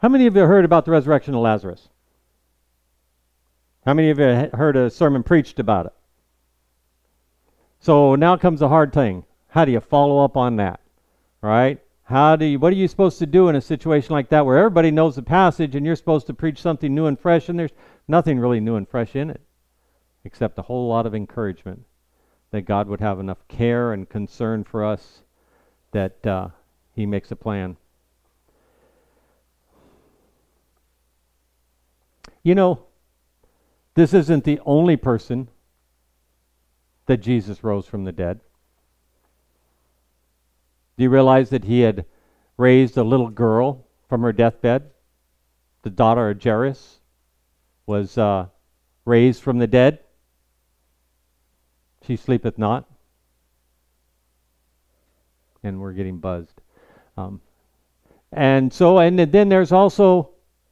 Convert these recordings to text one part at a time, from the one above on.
How many of you heard about the resurrection of Lazarus? How many of you heard a sermon preached about it? So now comes the hard thing. How do you follow up on that? Right? What are you supposed to do in a situation like that where everybody knows the passage and you're supposed to preach something new and fresh, and there's nothing really new and fresh in it except a whole lot of encouragement that God would have enough care and concern for us that He makes a plan. You know, this isn't the only person that Jesus rose from the dead. Do you realize that He had raised a little girl from her deathbed? The daughter of Jairus was raised from the dead. She sleepeth not. And we're getting buzzed. And then there's also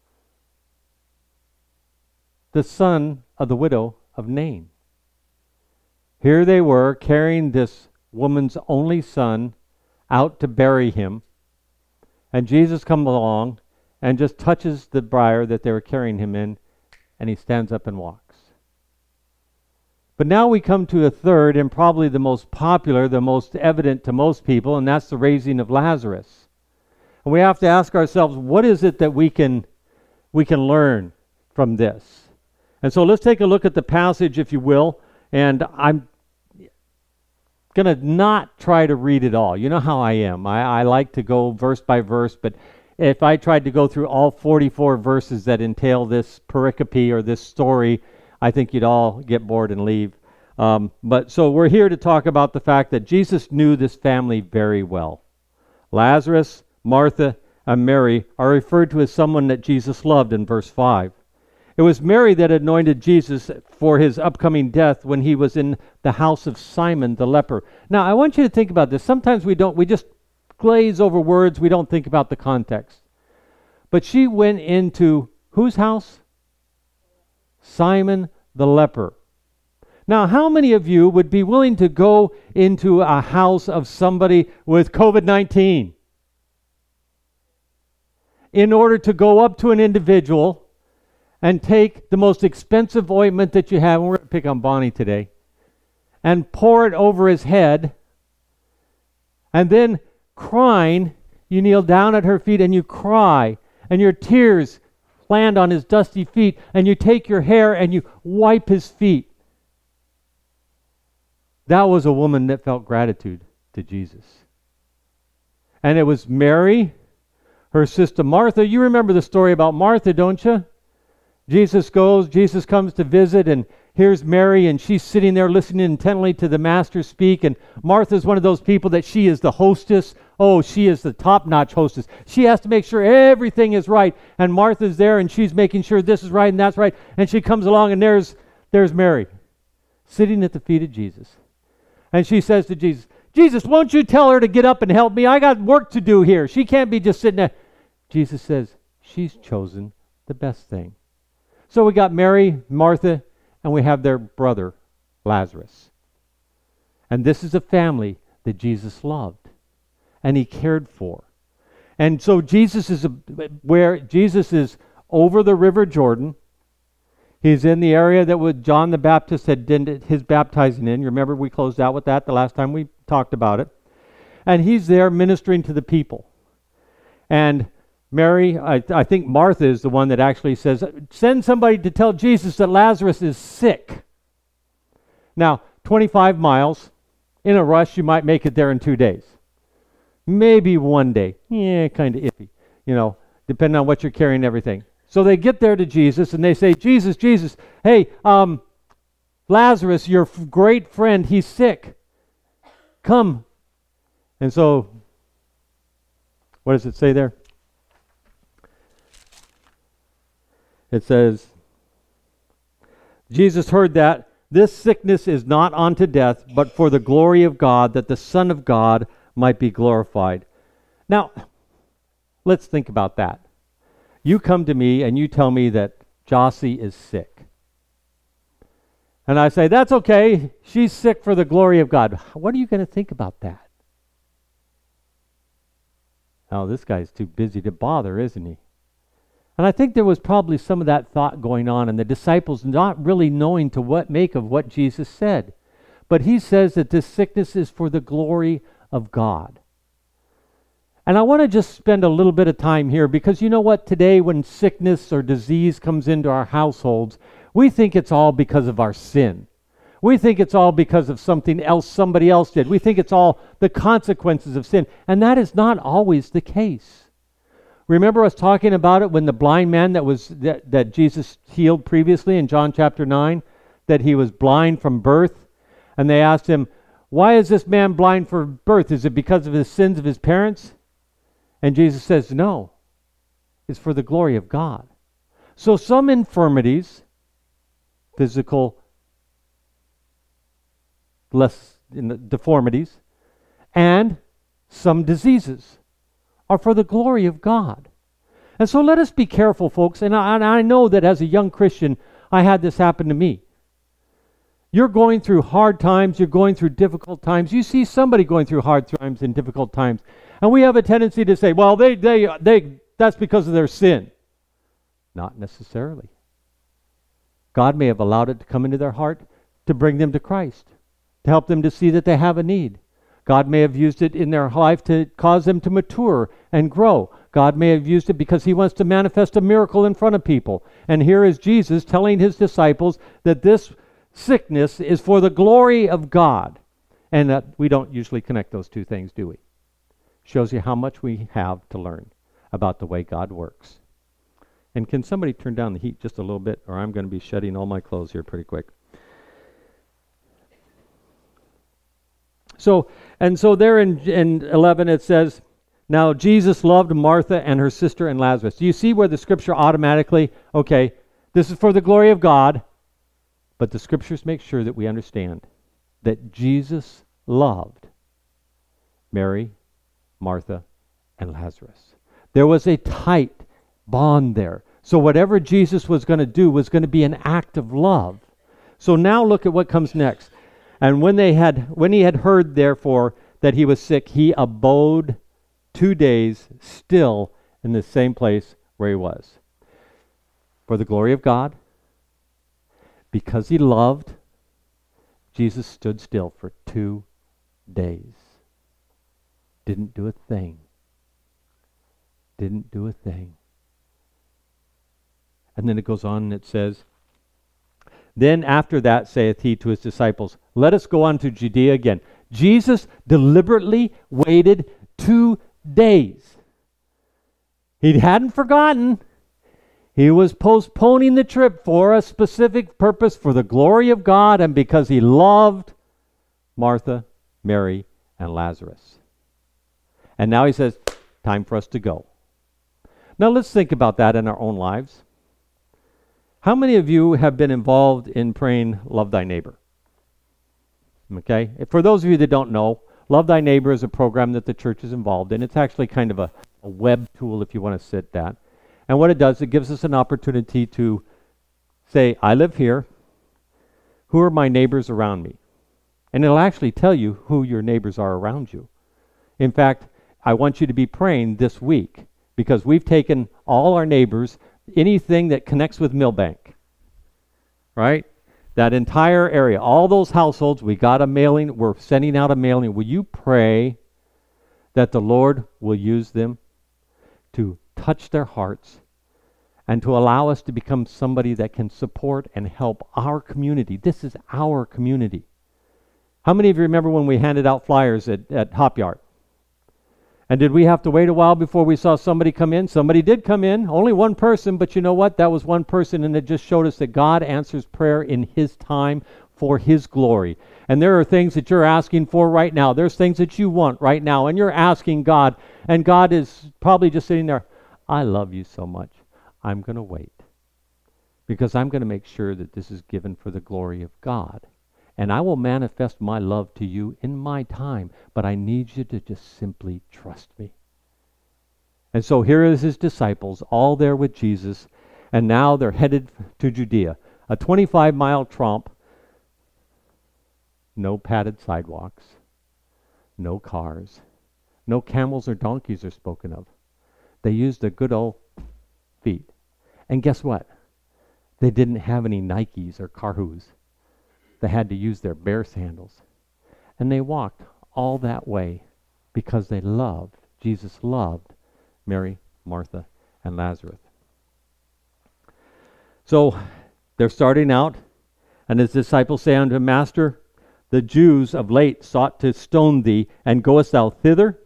the son of the widow of Nain. Here they were carrying this woman's only son out to bury him. And Jesus comes along and just touches the briar that they were carrying him in, and he stands up and walks. But now we come to a third and probably the most popular, the most evident to most people, and that's the raising of Lazarus. And we have to ask ourselves, what is it that we can learn from this? And so let's take a look at the passage, if you will, and I'm going to not try to read it all. You know how I am. I like to go verse by verse, but if I tried to go through all 44 verses that entail this pericope or this story, I think you'd all get bored and leave. But so we're here to talk about the fact that Jesus knew this family very well. Lazarus, Martha, and Mary are referred to as someone that Jesus loved in verse 5. It was Mary that anointed Jesus for his upcoming death when he was in the house of Simon the leper. Now, I want you to think about this. Sometimes we just glaze over words. We don't think about the context. But she went into whose house? Simon the leper. Now, how many of you would be willing to go into a house of somebody with COVID-19 in order to go up to an individual and take the most expensive ointment that you have, and we're going to pick on Bonnie today, and pour it over his head, and then crying, you kneel down at her feet and you cry, and your tears land on his dusty feet, and you take your hair and you wipe his feet. That was a woman that felt gratitude to Jesus. And it was Mary, her sister Martha. You remember the story about Martha, don't you? Jesus comes to visit, and here's Mary, and she's sitting there listening intently to the Master speak, and Martha's one of those people that she is the hostess. Oh, she is the top-notch hostess. She has to make sure everything is right, and Martha's there, and she's making sure this is right and that's right, and she comes along, and there's Mary sitting at the feet of Jesus. And she says to Jesus, Jesus, won't you tell her to get up and help me? I got work to do here. She can't be just sitting there. Jesus says, she's chosen the best thing. So we got Mary, Martha, and we have their brother, Lazarus. And this is a family that Jesus loved and he cared for. And so Jesus is over the River Jordan. He's in the area that John the Baptist had did his baptizing in. You remember we closed out with that the last time we talked about it. And he's there ministering to the people. And Mary, I think Martha is the one that actually says, send somebody to tell Jesus that Lazarus is sick. Now, 25 miles, in a rush, you might make it there in 2 days. Maybe 1 day. Yeah, kind of iffy, depending on what you're carrying and everything. So they get there to Jesus and they say, Jesus, hey, Lazarus, your great friend, he's sick. Come. And so, what does it say there? It says, Jesus heard that this sickness is not unto death, but for the glory of God, that the Son of God might be glorified. Now, let's think about that. You come to me and you tell me that Jossie is sick. And I say, that's okay. She's sick for the glory of God. What are you going to think about that? Oh, this guy's too busy to bother, isn't he? And I think there was probably some of that thought going on, and the disciples not really knowing to what make of what Jesus said. But he says that this sickness is for the glory of God. And I want to just spend a little bit of time here, because you know what? Today, when sickness or disease comes into our households, we think it's all because of our sin. We think it's all because of something else somebody else did. We think it's all the consequences of sin. And that is not always the case. Remember us talking about it when the blind man that Jesus healed previously in John chapter 9, that he was blind from birth, and they asked him, why is this man blind from birth? Is it because of the sins of his parents? And Jesus says, no, it's for the glory of God. So some infirmities, physical deformities, and some diseases are for the glory of God. And so let us be careful, folks. And I know that as a young Christian, I had this happen to me. You're going through hard times. You're going through difficult times. You see somebody going through hard times and difficult times. And we have a tendency to say, well, that's because of their sin. Not necessarily. God may have allowed it to come into their heart to bring them to Christ, to help them to see that they have a need. God may have used it in their life to cause them to mature and grow. God may have used it because he wants to manifest a miracle in front of people. And here is Jesus telling his disciples that this sickness is for the glory of God. And we don't usually connect those two things, do we? Shows you how much we have to learn about the way God works. And can somebody turn down the heat just a little bit, or I'm going to be shedding all my clothes here pretty quick. So there in 11 it says, now Jesus loved Martha and her sister and Lazarus. Do you see where the scripture automatically, okay, this is for the glory of God, but the scriptures make sure that we understand that Jesus loved Mary, Martha, and Lazarus. There was a tight bond there. So whatever Jesus was going to do was going to be an act of love. So now look at what comes next. And when he had heard, therefore, that he was sick, he abode 2 days still in the same place where he was. For the glory of God, because he loved, Jesus stood still for 2 days. Didn't do a thing. Didn't do a thing. And then it goes on and it says, then after that saith he to his disciples, let us go on to Judea again. Jesus deliberately waited 2 days. He hadn't forgotten. He was postponing the trip for a specific purpose, for the glory of God, and because he loved Martha, Mary, and Lazarus. And now he says, time for us to go. Now let's think about that in our own lives. How many of you have been involved in praying Love Thy Neighbor? Okay? For those of you that don't know, Love Thy Neighbor is a program that the church is involved in. It's actually kind of a web tool, if you want to sit that. And what it does, it gives us an opportunity to say, I live here. Who are my neighbors around me? And it'll actually tell you who your neighbors are around you. In fact, I want you to be praying this week, because we've taken all our neighbors, anything that connects with Millbank, right? That entire area, all those households, we got a mailing, we're sending out a mailing. Will you pray that the Lord will use them to touch their hearts and to allow us to become somebody that can support and help our community? This is our community. How many of you remember when we handed out flyers at Hop Yard? And did we have to wait a while before we saw somebody come in? Somebody did come in, only one person, but you know what? That was one person, and it just showed us that God answers prayer in his time for his glory. And there are things that you're asking for right now. There's things that you want right now, and you're asking God, and God is probably just sitting there, I love you so much. I'm going to wait, because I'm going to make sure that this is given for the glory of God. And I will manifest my love to you in my time, but I need you to just simply trust me. And so here is his disciples, all there with Jesus, and now they're headed to Judea. A 25-mile tromp, no padded sidewalks, no cars, no camels or donkeys are spoken of. They used their good old feet, And guess what? They didn't have any Nikes or Carhus. They had to use their bare sandals. And they walked all that way because they loved, Jesus loved Mary, Martha, and Lazarus. So they're starting out, and his disciples say unto him, Master, the Jews of late sought to stone thee, and goest thou thither?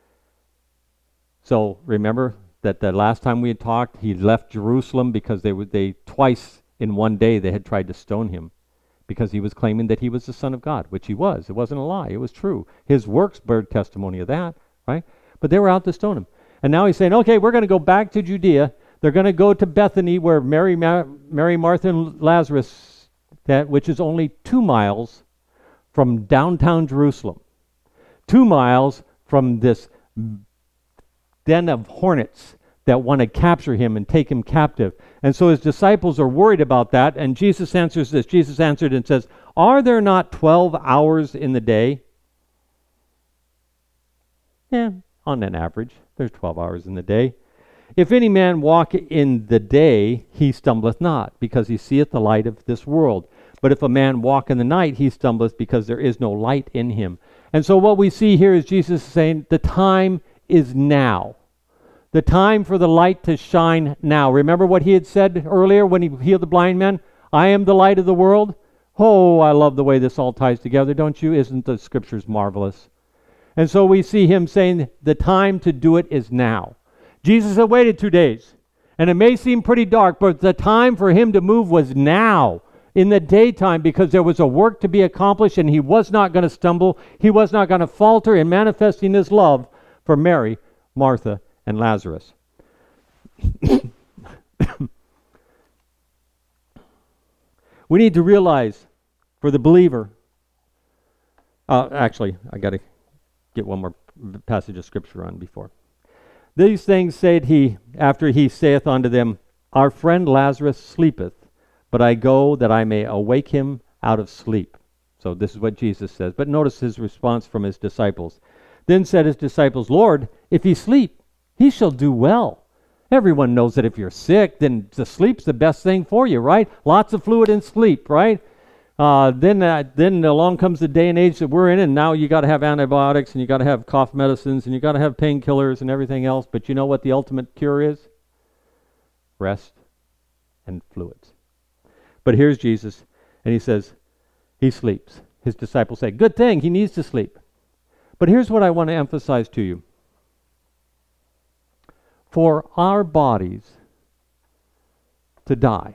So remember that the last time we had talked, he left Jerusalem because they twice in one day they had tried to stone him because he was claiming that he was the Son of God, which he was. It wasn't a lie. It was true. His works bear testimony of that, right? But they were out to stone him. And now he's saying, okay, we're going to go back to Judea. They're going to go to Bethany where Mary, Martha, and Lazarus, which is only 2 miles from downtown Jerusalem. 2 miles from this den of hornets that want to capture him and take him captive. And so his disciples are worried about that, and Jesus answers this. Jesus answered and says, are there not 12 hours in the day? Yeah, on an average, there's 12 hours in the day. If any man walk in the day, he stumbleth not, because he seeth the light of this world. But if a man walk in the night, he stumbleth, because there is no light in him. And so what we see here is Jesus saying, the time is now. The time for the light to shine now. Remember what he had said earlier when he healed the blind man? I am the light of the world. Oh, I love the way this all ties together, don't you? Isn't the scriptures marvelous? And so we see him saying the time to do it is now. Jesus had waited 2 days. And it may seem pretty dark, but the time for him to move was now, in the daytime, because there was a work to be accomplished, and he was not going to stumble. He was not going to falter in manifesting his love for Mary, Martha, and Lazarus. We need to realize, for the believer, actually, I got to get one more passage of scripture on before. These things said he, after he saith unto them, our friend Lazarus sleepeth, but I go that I may awake him out of sleep. So this is what Jesus says. But notice his response from his disciples. Then said his disciples, Lord, if he sleep, he shall do well. Everyone knows that if you're sick, then the sleep's the best thing for you, right? Lots of fluid in sleep, right? Then along comes the day and age that we're in, and now you got to have antibiotics, and you got to have cough medicines, and you got to have painkillers and everything else. But you know what the ultimate cure is? Rest and fluids. But here's Jesus, and he says, he sleeps. His disciples say, good thing, he needs to sleep. But here's what I want to emphasize to you. For our bodies to die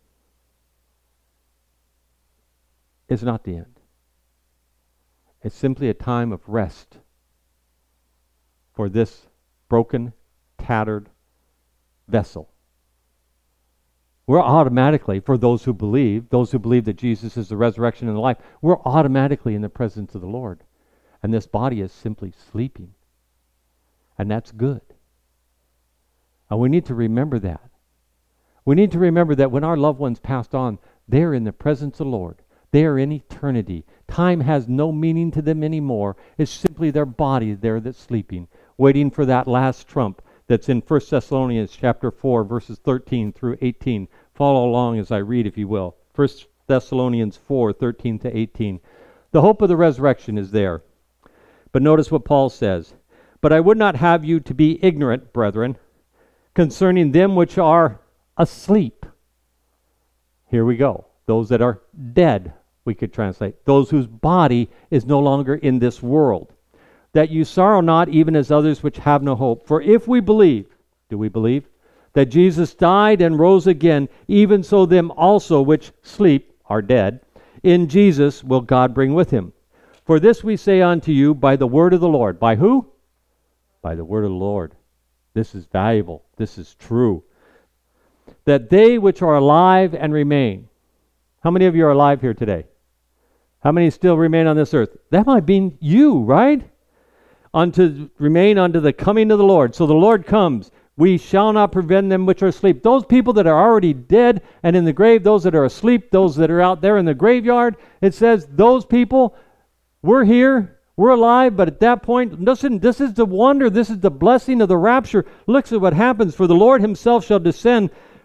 is not the end. It's simply a time of rest for this broken, tattered vessel. We're automatically, for those who believe that Jesus is the resurrection and the life, we're automatically in the presence of the Lord. And this body is simply sleeping. And that's good. And we need to remember that. We need to remember that when our loved ones passed on, they're in the presence of the Lord. They are in eternity. Time has no meaning to them anymore. It's simply their body there that's sleeping, waiting for that last trump that's in 1 Thessalonians chapter 4, verses 13 through 18. Follow along as I read, if you will. 1 Thessalonians 4, 13 to 18. The hope of the resurrection is there. But notice what Paul says. But I would not have you to be ignorant, brethren, concerning them which are asleep. Here we go. Those that are dead, we could translate. Those whose body is no longer in this world. That you sorrow not, even as others which have no hope. For if we believe, do we believe, that Jesus died and rose again, even so them also which sleep, are dead, in Jesus will God bring with him. For this we say unto you by the word of the Lord. By who? By the word of the Lord. This is valuable. This is true. That they which are alive and remain. How many of you are alive here today? How many still remain on this earth? That might be you, right? Remain unto the coming of the Lord. So the Lord comes. We shall not prevent them which are asleep. Those people that are already dead and in the grave, those that are asleep, those that are out there in the graveyard, it says those people, we're here, we're alive, but at that point, listen, this is the wonder, this is the blessing of the rapture. Look at what happens. For the Lord himself shall descend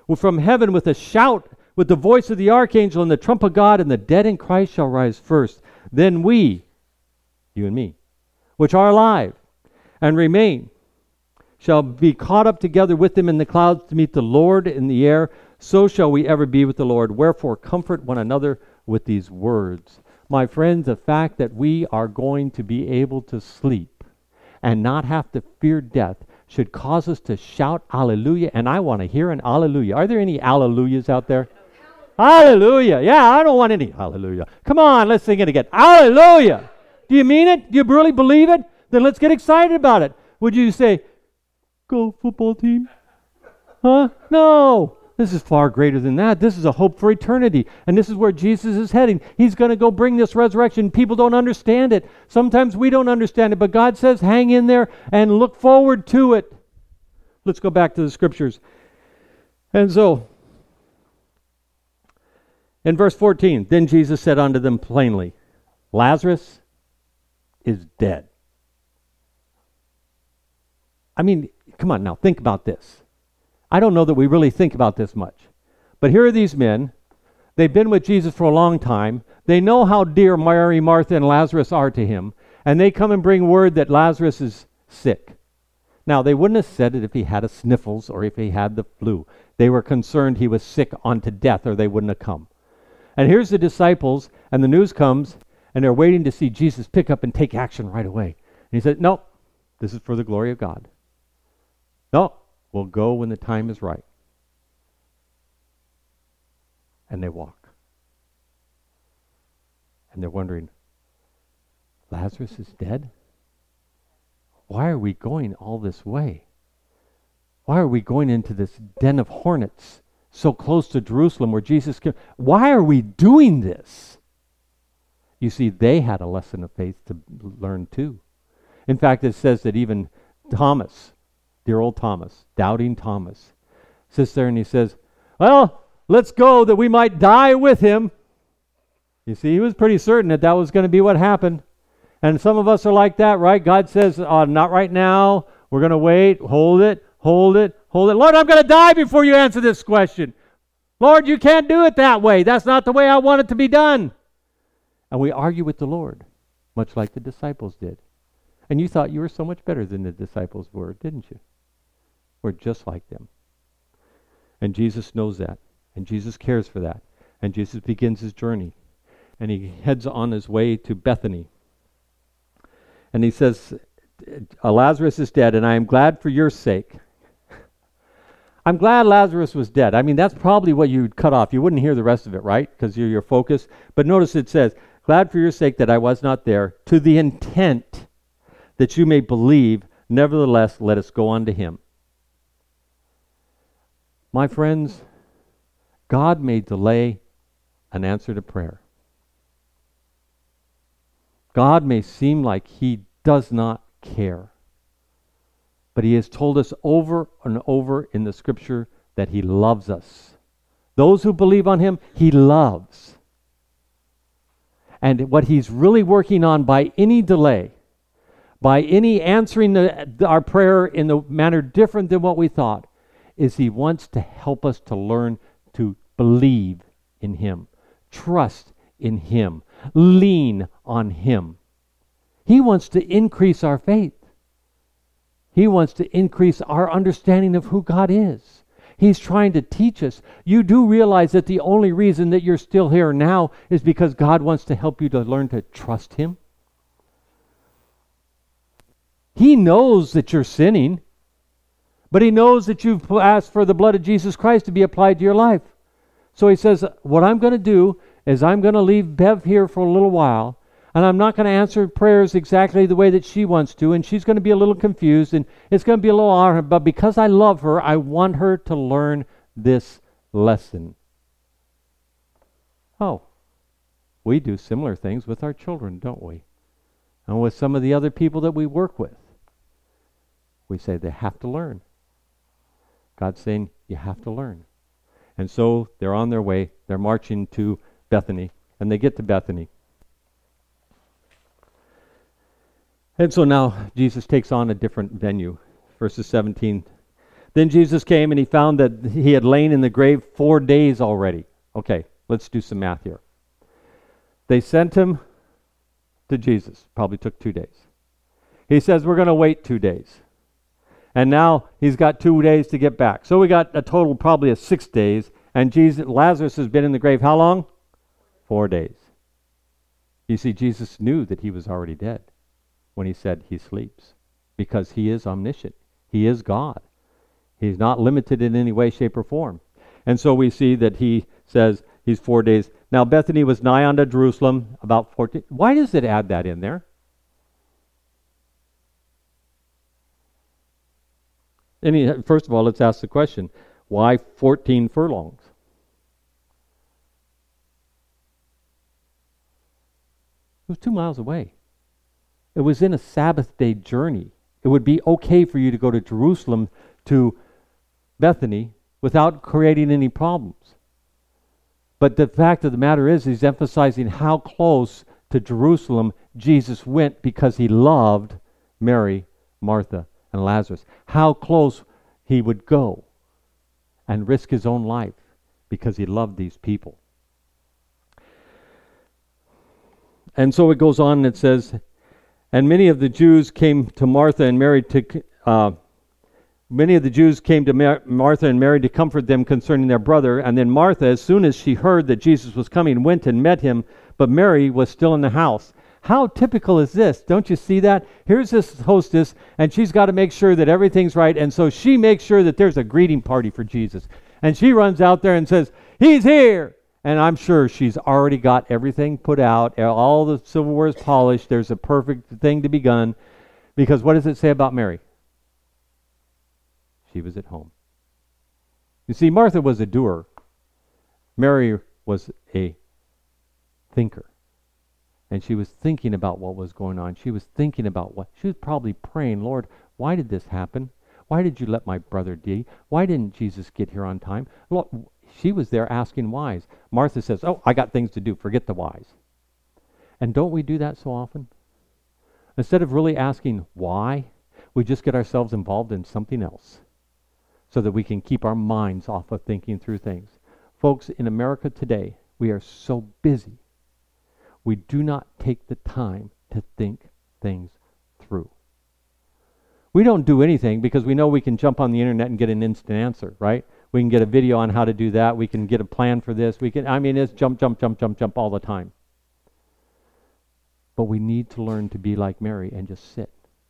from heaven with a shout, with the voice of the archangel and the trump of God, and the dead in Christ shall rise first. Then we, you and me, which are alive and remain, shall be caught up together with them in the clouds to meet the Lord in the air. So shall we ever be with the Lord. Wherefore comfort one another with these words. My friends, the fact that we are going to be able to sleep and not have to fear death should cause us to shout hallelujah. And I want to hear an hallelujah. Are there any hallelujahs out there? Hallelujah. Yeah, I don't want any hallelujah. Come on, let's sing it again. Hallelujah. Do you mean it? Do you really believe it? Then let's get excited about it. Would you say, go football team? Huh? No. This is far greater than that. This is a hope for eternity. And this is where Jesus is heading. He's going to go bring this resurrection. People don't understand it. Sometimes we don't understand it. But God says, hang in there and look forward to it. Let's go back to the scriptures. And so, in verse 14, then Jesus said unto them plainly, Lazarus is dead. I mean, come on now, think about this. I don't know that we really think about this much. But here are these men. They've been with Jesus for a long time. They know how dear Mary, Martha, and Lazarus are to him. And they come and bring word that Lazarus is sick. Now, they wouldn't have said it if he had a sniffles or if he had the flu. They were concerned he was sick unto death or they wouldn't have come. And here's the disciples, and the news comes, and they're waiting to see Jesus pick up and take action right away. And he said, no, this is for the glory of God. No, we'll go when the time is right. And they walk. And they're wondering, Lazarus is dead? Why are we going all this way? Why are we going into this den of hornets so close to Jerusalem where Jesus came? Why are we doing this? You see, they had a lesson of faith to learn too. In fact, it says that even Thomas, dear old Thomas, doubting Thomas, sits there and he says, well, let's go that we might die with him. You see, he was pretty certain that that was going to be what happened. And some of us are like that, right? God says, not right now. We're going to wait. Hold it. Lord, I'm going to die before you answer this question. Lord, you can't do it that way. That's not the way I want it to be done. And we argue with the Lord, much like the disciples did. And you thought you were so much better than the disciples were, didn't you? We're just like them. And Jesus knows that. And Jesus cares for that. And Jesus begins his journey. And he heads on his way to Bethany. And he says, Lazarus is dead, and I am glad for your sake. I'm glad Lazarus was dead. I mean, that's probably what you'd cut off. You wouldn't hear the rest of it, right? Because you're your focus. But notice it says, glad for your sake that I was not there, to the intent that you may believe. Nevertheless, let us go on to him. My friends, God may delay an answer to prayer. God may seem like he does not care. But he has told us over and over in the scripture that he loves us. Those who believe on him, he loves. And what he's really working on by any delay, by any answering our prayer in the manner different than what we thought, is he wants to help us to learn to believe in him, trust in him, lean on him. He wants to increase our faith. He wants to increase our understanding of who God is. He's trying to teach us. You do realize that the only reason that you're still here now is because God wants to help you to learn to trust him. He knows that you're sinning, but he knows that you've asked for the blood of Jesus Christ to be applied to your life. So he says, what I'm going to do is I'm going to leave Bev here for a little while, and I'm not going to answer prayers exactly the way that she wants to, and she's going to be a little confused, and it's going to be a little hard, but because I love her, I want her to learn this lesson. Oh, we do similar things with our children, don't we? And with some of the other people that we work with. We say they have to learn. God's saying, you have to learn. And so they're on their way. They're marching to Bethany, and they get to Bethany. And so now Jesus takes on a different venue. Verses 17. Then Jesus came and he found that he had lain in the grave 4 days already. Okay, let's do some math here. They sent him to Jesus. Probably took 2 days. He says, we're going to wait 2 days. And now he's got 2 days to get back. So we got a total probably of 6 days. And Lazarus has been in the grave how long? 4 days. You see, Jesus knew that he was already dead when he said he sleeps, because he is omniscient. He is God. He's not limited in any way, shape, or form. And so we see that he says he's 4 days. Now Bethany was nigh unto Jerusalem, about 14. Why does it add that in there? First of all, let's ask the question, why 14 furlongs? It was 2 miles away. It was in a Sabbath day journey. It would be okay for you to go to Jerusalem to Bethany without creating any problems. But the fact of the matter is, he's emphasizing how close to Jerusalem Jesus went because he loved Mary, Martha, and Lazarus. How close he would go and risk his own life because he loved these people. And so it goes on and it says, and many of the Jews came to Martha and Mary to comfort them concerning their brother. And then Martha, as soon as she heard that Jesus was coming, went and met him, but Mary was still in the house. How typical is this? Don't you see that? Here's this hostess, and she's got to make sure that everything's right, and so she makes sure that there's a greeting party for Jesus. And she runs out there and says, he's here! And I'm sure she's already got everything put out, all the silverware is polished, there's a perfect thing to be done, because what does it say about Mary? She was at home. You see, Martha was a doer. Mary was a thinker. And she was thinking about what was going on. She was thinking about she was probably praying, Lord, why did this happen? Why did you let my brother die? Why didn't Jesus get here on time? Lord, she was there asking whys. Martha says, oh, I got things to do. Forget the whys. And don't we do that so often? Instead of really asking why, we just get ourselves involved in something else so that we can keep our minds off of thinking through things. Folks, in America today, we are so busy. We do not take the time to think things through. We don't do anything because we know we can jump on the internet and get an instant answer, right? We can get a video on how to do that. We can get a plan for this. It's jump all the time. But we need to learn to be like Mary and just sit.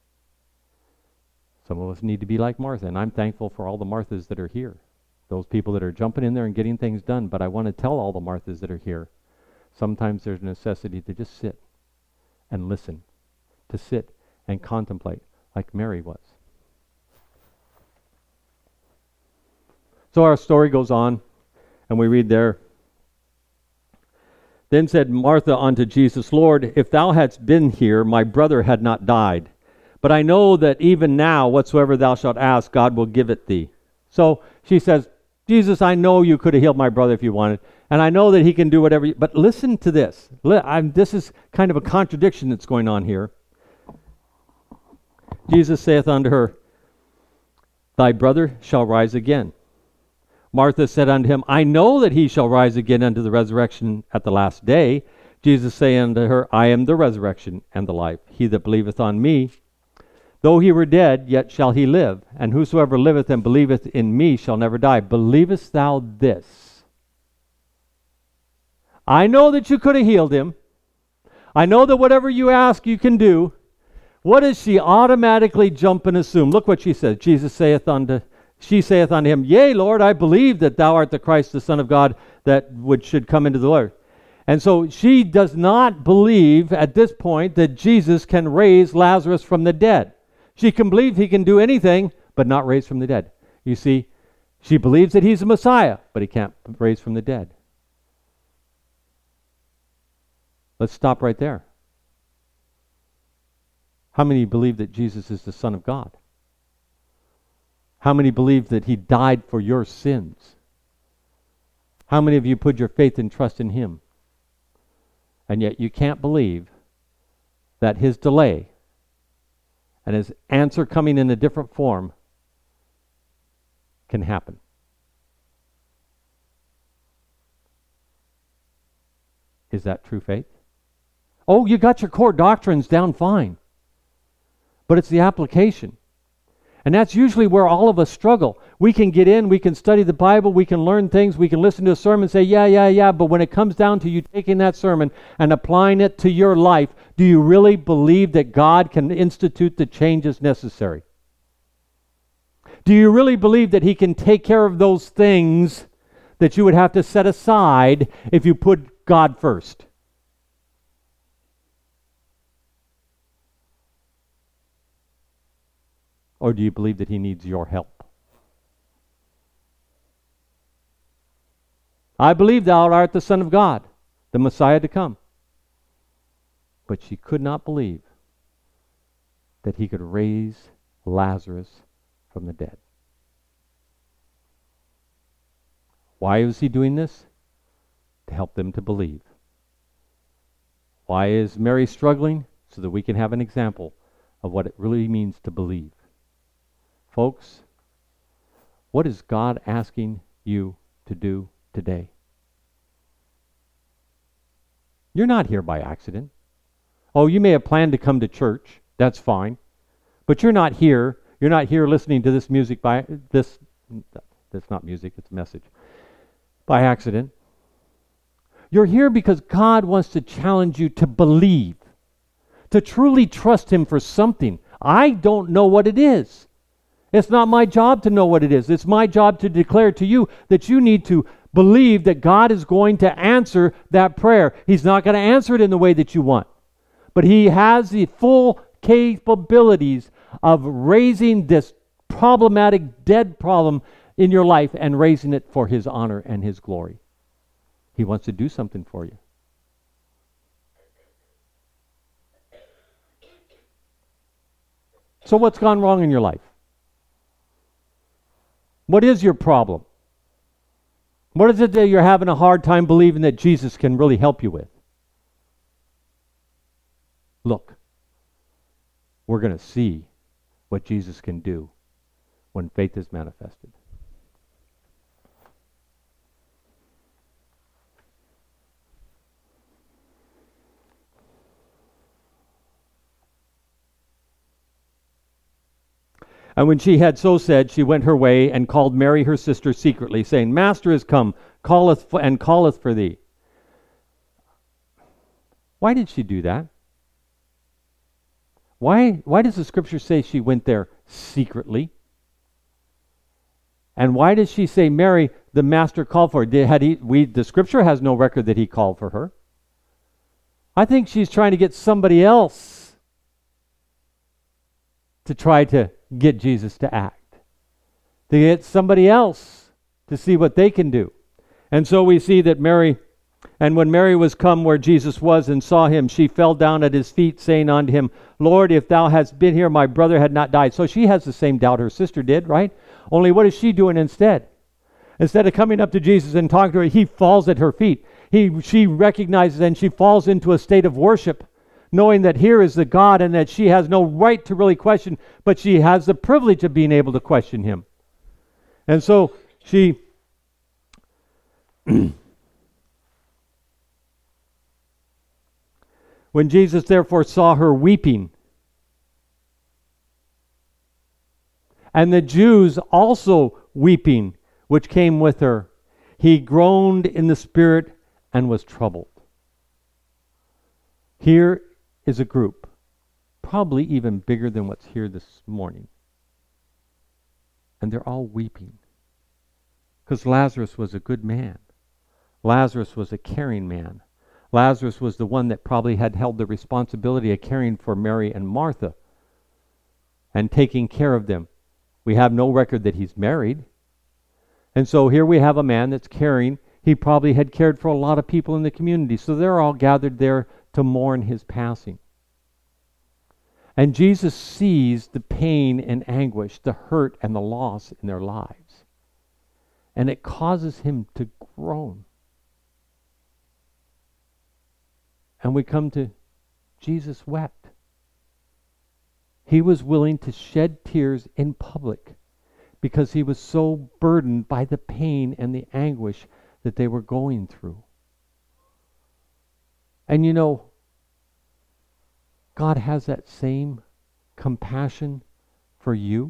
Some of us need to be like Martha, and I'm thankful for all the Marthas that are here. Those people that are jumping in there and getting things done. But I want to tell all the Marthas that are here, sometimes there's a necessity to just sit and listen, to sit and contemplate like Mary was. So our story goes on, and we read there, then said Martha unto Jesus, Lord, if thou hadst been here, my brother had not died. But I know that even now, whatsoever thou shalt ask, God will give it thee. So she says, Jesus, I know you could have healed my brother if you wanted, and I know that he can do whatever but listen to this. This is kind of a contradiction that's going on here. Jesus saith unto her, thy brother shall rise again. Martha said unto him, I know that he shall rise again unto the resurrection at the last day. Jesus saith unto her, I am the resurrection and the life. He that believeth on me, though he were dead, yet shall he live. And whosoever liveth and believeth in me shall never die. Believest thou this? I know that you could have healed him. I know that whatever you ask, you can do. What does she automatically jump and assume? Look what she says. She saith unto him, Yea, Lord, I believe that thou art the Christ, the Son of God, that should come into the earth. And so she does not believe at this point that Jesus can raise Lazarus from the dead. She can believe he can do anything, but not raise from the dead. You see, she believes that he's a Messiah, but he can't raise from the dead. Let's stop right there. How many believe that Jesus is the Son of God? How many believe that he died for your sins? How many of you put your faith and trust in him? And yet you can't believe that his delay and his answer coming in a different form can happen. Is that true faith? Oh, you got your core doctrines down fine. But it's the application. And that's usually where all of us struggle. We can get in, we can study the Bible, we can learn things, we can listen to a sermon and say, yeah, but when it comes down to you taking that sermon and applying it to your life, do you really believe that God can institute the changes necessary? Do you really believe that He can take care of those things that you would have to set aside if you put God first? Or do you believe that He needs your help? I believe thou art the Son of God, the Messiah to come. But she could not believe that He could raise Lazarus from the dead. Why was He doing this? To help them to believe. Why is Mary struggling? So that we can have an example of what it really means to believe. Folks, what is God asking you to do today? You're not here by accident. Oh, you may have planned to come to church. That's fine. But you're not here. You're not here listening to this music by this. That's not music, it's a message. By accident. You're here because God wants to challenge you to believe. To truly trust Him for something. I don't know what it is. It's not my job to know what it is. It's my job to declare to you that you need to believe that God is going to answer that prayer. He's not going to answer it in the way that you want. But He has the full capabilities of raising this problematic, dead problem in your life and raising it for His honor and His glory. He wants to do something for you. So what's gone wrong in your life? What is your problem? What is it that you're having a hard time believing that Jesus can really help you with? Look, we're going to see what Jesus can do when faith is manifested. And when she had so said, she went her way and called Mary her sister secretly, saying, Master is come, calleth for thee. Why did she do that? Why does the scripture say she went there secretly? And why does she say, Mary, the master called for her? The scripture has no record that he called for her. I think she's trying to get somebody else to try to get Jesus to act. To get somebody else to see what they can do. And so we see that Mary, and when Mary was come where Jesus was and saw him, she fell down at his feet, saying unto him, Lord, if thou hadst been here, my brother had not died. So she has the same doubt her sister did, right? Only what is she doing instead? Instead of coming up to Jesus and talking to her, he falls at her feet. She recognizes and she falls into a state of worship, knowing that here is the God and that she has no right to really question, but she has the privilege of being able to question him. And so she when Jesus therefore saw her weeping, and the Jews also weeping, which came with her, he groaned in the spirit and was troubled. Here is a group, probably even bigger than what's here this morning. And they're all weeping. Because Lazarus was a good man. Lazarus was a caring man. Lazarus was the one that probably had held the responsibility of caring for Mary and Martha and taking care of them. We have no record that he's married. And so here we have a man that's caring. He probably had cared for a lot of people in the community. So they're all gathered there to mourn his passing. And Jesus sees the pain and anguish, the hurt and the loss in their lives. And it causes him to groan. And we come to Jesus wept. He was willing to shed tears in public because he was so burdened by the pain and the anguish that they were going through. And you know, God has that same compassion for you.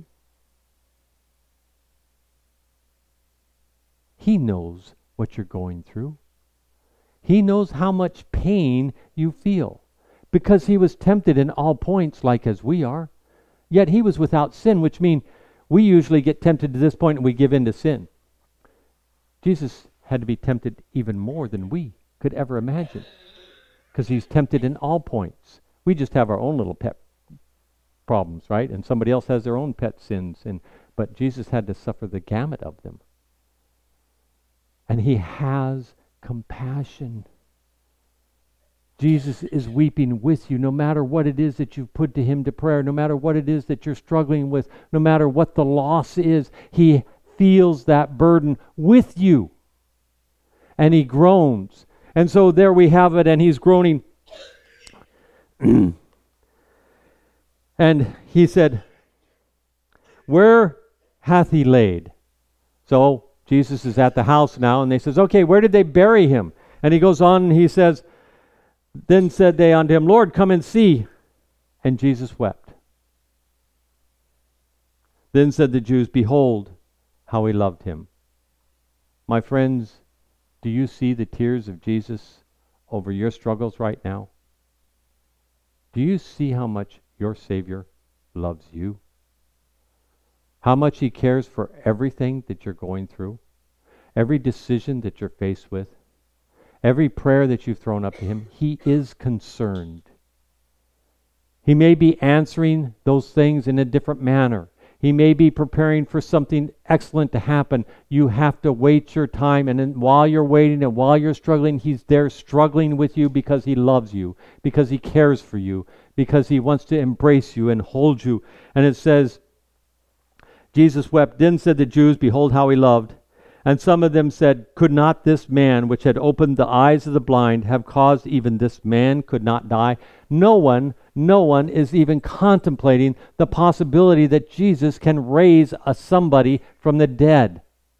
He knows what you're going through. He knows how much pain you feel, because he was tempted in all points like as we are. Yet he was without sin, which means we usually get tempted to this point and we give in to sin. Jesus had to be tempted even more than we could ever imagine, because he's tempted in all points. We just have our own little pet problems, right? And somebody else has their own pet sins, but Jesus had to suffer the gamut of them. And he has compassion. Jesus is weeping with you, no matter what it is that you've put to him to prayer, no matter what it is that you're struggling with, no matter what the loss is. He feels that burden with you. And he groans. And so there we have it, and he's groaning. And he said, "Where hath he laid?" So Jesus is at the house now, and they says, "Okay, where did they bury him?" And he goes on and he says, "Then said they unto him, Lord, come and see." And Jesus wept. Then said the Jews, "Behold, how he loved him." My friends, do you see the tears of Jesus over your struggles right now? Do you see how much your Savior loves you? How much he cares for everything that you're going through? Every decision that you're faced with? Every prayer that you've thrown up to him? He is concerned. He may be answering those things in a different manner. He may be preparing for something excellent to happen. You have to wait your time, and then while you're waiting and while you're struggling, he's there struggling with you because he loves you, because he cares for you, because he wants to embrace you and hold you. And it says, Jesus wept. Then said the Jews, "Behold how he loved." And some of them said, "Could not this man which had opened the eyes of the blind have caused even this man could not die?" No one is even contemplating the possibility that Jesus can raise somebody from the dead.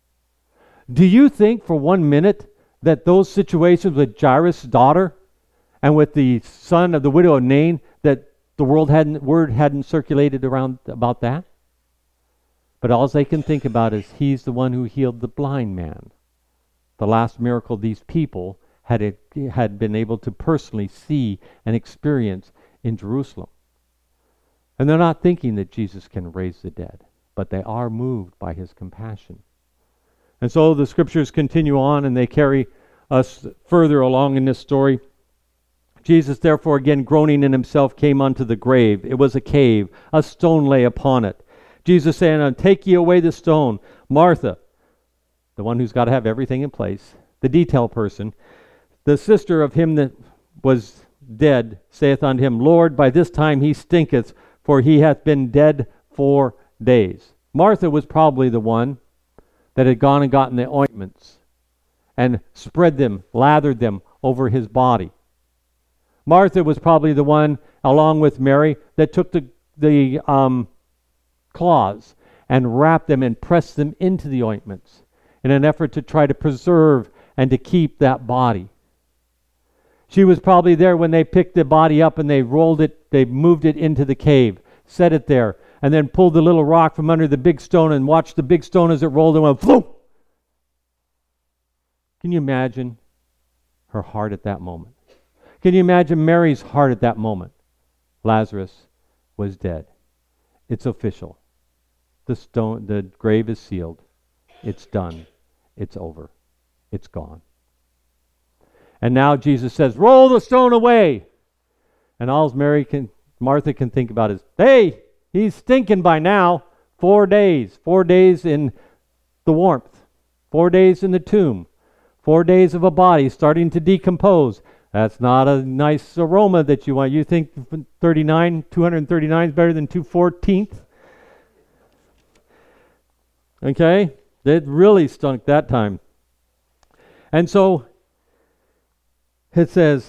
Do you think for 1 minute that those situations with Jairus' daughter and with the son of the widow of Nain, that the word hadn't circulated around about that? But all they can think about is he's the one who healed the blind man. The last miracle these people had been able to personally see and experience in Jerusalem. And they're not thinking that Jesus can raise the dead, but they are moved by his compassion. And so the scriptures continue on, and they carry us further along in this story. Jesus, therefore, again groaning in himself, came unto the grave. It was a cave. A stone lay upon it. Jesus saying, "Take ye away the stone." Martha, the one who's got to have everything in place, the detail person, the sister of him that was dead, saith unto him, "Lord, by this time he stinketh, for he hath been dead 4 days." Martha was probably the one that had gone and gotten the ointments and spread them, lathered them over his body. Martha was probably the one, along with Mary, that took the cloths and wrapped them and pressed them into the ointments in an effort to try to preserve and to keep that body. She was probably there when they picked the body up and they rolled it, they moved it into the cave, set it there, and then pulled the little rock from under the big stone and watched the big stone as it rolled and went floop. Can you imagine her heart at that moment? Can you imagine Mary's heart at that moment? Lazarus was dead. It's official. The grave is sealed. It's done. It's over. It's gone. And now Jesus says, "Roll the stone away." And all Martha can think about is, hey, he's stinking by now. 4 days. 4 days in the warmth. 4 days in the tomb. 4 days of a body starting to decompose. That's not a nice aroma that you want. You think 239 is better than 214th? Okay? It really stunk that time. And so it says,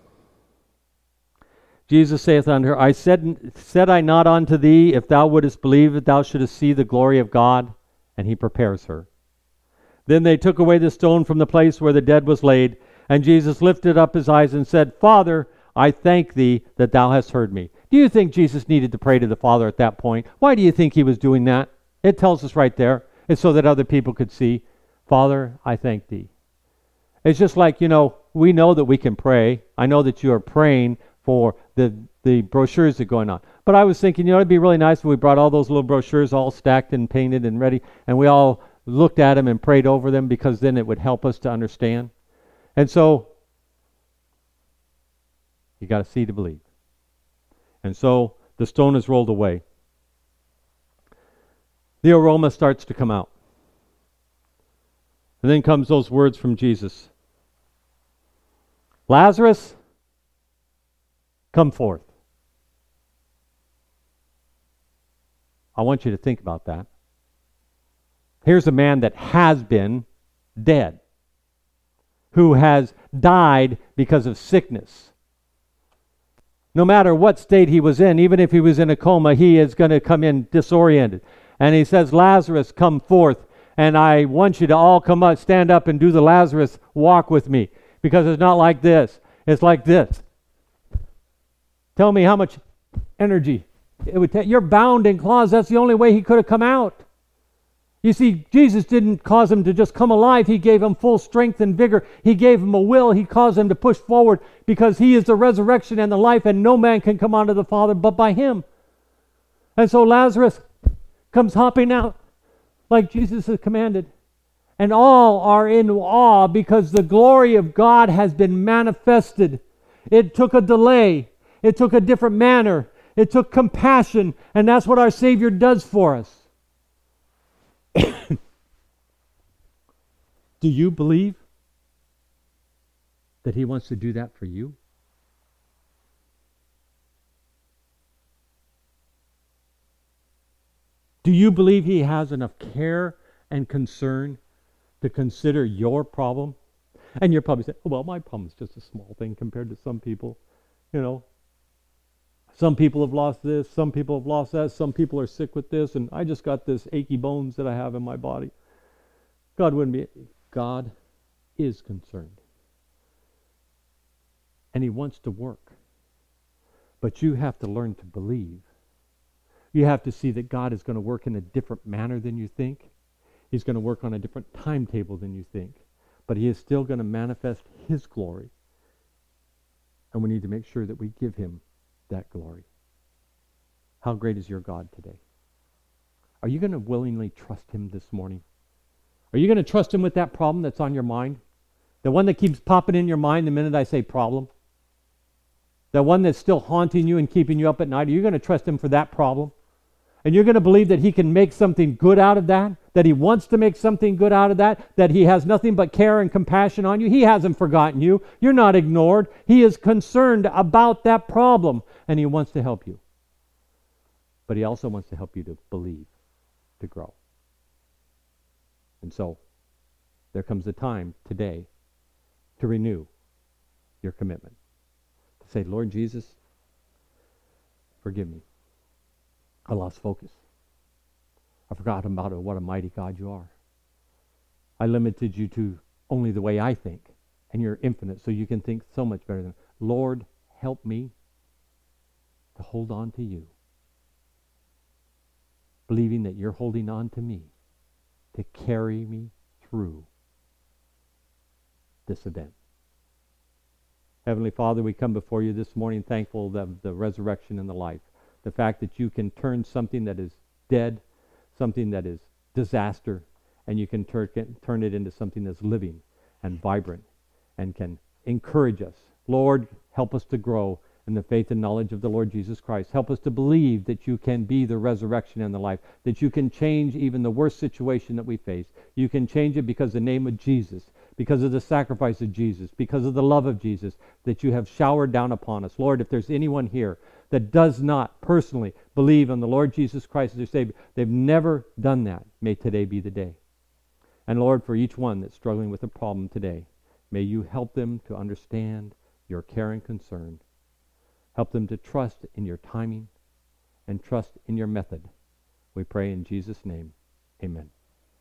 Jesus saith unto her, said I not unto thee, if thou wouldest believe, that thou shouldest see the glory of God? and he prepares her. Then they took away the stone from the place where the dead was laid, and Jesus lifted up his eyes and said, Father, I thank thee that thou hast heard me. Do you think Jesus needed to pray to the Father at that point? Why do you think he was doing that? It tells us right there. It's so that other people could see, Father, I thank thee. It's just like, we know that we can pray. I know that you are praying for the brochures that are going on. But I was thinking, it'd be really nice if we brought all those little brochures all stacked and painted and ready, and we all looked at them and prayed over them, because then it would help us to understand. And so, you got to see to believe. And so, the stone is rolled away. The aroma starts to come out. And then comes those words from Jesus. Lazarus, come forth. I want you to think about that. Here's a man that has been dead, who has died because of sickness. No matter what state he was in, even if he was in a coma, he is going to come in disoriented. And he says, Lazarus, come forth. And I want you to all come up, stand up and do the Lazarus walk with me. Because it's not like this. It's like this. Tell me how much energy it would take. You're bound in claws. That's the only way he could have come out. You see, Jesus didn't cause him to just come alive. He gave him full strength and vigor. He gave him a will. He caused him to push forward, because he is the resurrection and the life, and no man can come unto the Father but by him. And so Lazarus comes hopping out like Jesus has commanded. And all are in awe, because the glory of God has been manifested. It took a delay. It took a different manner. It took compassion. And that's what our Savior does for us. Do you believe that he wants to do that for you? Do you believe he has enough care and concern to consider your problem? And you're probably saying, well, my problem is just a small thing compared to some people. Some people have lost this, some people have lost that, some people are sick with this, and I just got this achy bones that I have in my body. God is concerned. And he wants to work. But you have to learn to believe. You have to see that God is going to work in a different manner than you think. He's going to work on a different timetable than you think. But he is still going to manifest his glory. And we need to make sure that we give him that glory. How great is your God today? Are you going to willingly trust him this morning? Are you going to trust him with that problem that's on your mind? The one that keeps popping in your mind the minute I say problem? The one that's still haunting you and keeping you up at night? Are you going to trust him for that problem? And you're going to believe that he can make something good out of that? That he wants to make something good out of that? That he has nothing but care and compassion on you? He hasn't forgotten you. You're not ignored. He is concerned about that problem, and he wants to help you. But he also wants to help you to believe, to grow. And so, there comes a time today to renew your commitment. To say, Lord Jesus, forgive me. I lost focus. I forgot about what a mighty God you are. I limited you to only the way I think, and you're infinite, so you can think so much better than. Lord, help me to hold on to you, believing that you're holding on to me to carry me through this event. Heavenly Father, we come before you this morning thankful of the resurrection and the life. The fact that you can turn something that is dead, something that is disaster, and you can turn it into something that's living and vibrant and can encourage us. Lord, help us to grow in the faith and knowledge of the Lord Jesus Christ. Help us to believe that you can be the resurrection and the life, that you can change even the worst situation that we face. You can change it because of the name of Jesus, because of the sacrifice of Jesus, because of the love of Jesus that you have showered down upon us. Lord, if there's anyone here that does not personally believe in the Lord Jesus Christ as their Savior, they've never done that, may today be the day. And Lord, for each one that's struggling with a problem today, may you help them to understand your care and concern. Help them to trust in your timing and trust in your method. We pray in Jesus' name. Amen.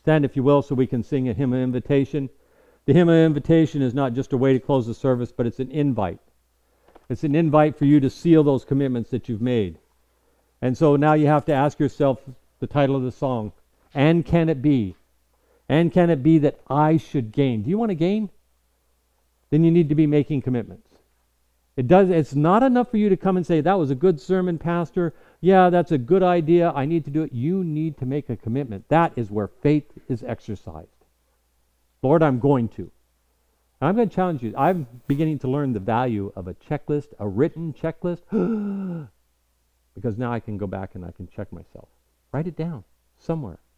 Stand, if you will, so we can sing a hymn of invitation. The hymn of invitation is not just a way to close the service, but it's an invite. It's an invite for you to seal those commitments that you've made. And so now you have to ask yourself the title of the song, and can it be? And can it be that I should gain? Do you want to gain? Then you need to be making commitments. It's not enough for you to come and say, that was a good sermon, Pastor. Yeah, that's a good idea. I need to do it. You need to make a commitment. That is where faith is exercised. Lord, I'm going to. And I'm going to challenge you. I'm beginning to learn the value of a checklist, a written checklist, because now I can go back and I can check myself. Write it down somewhere.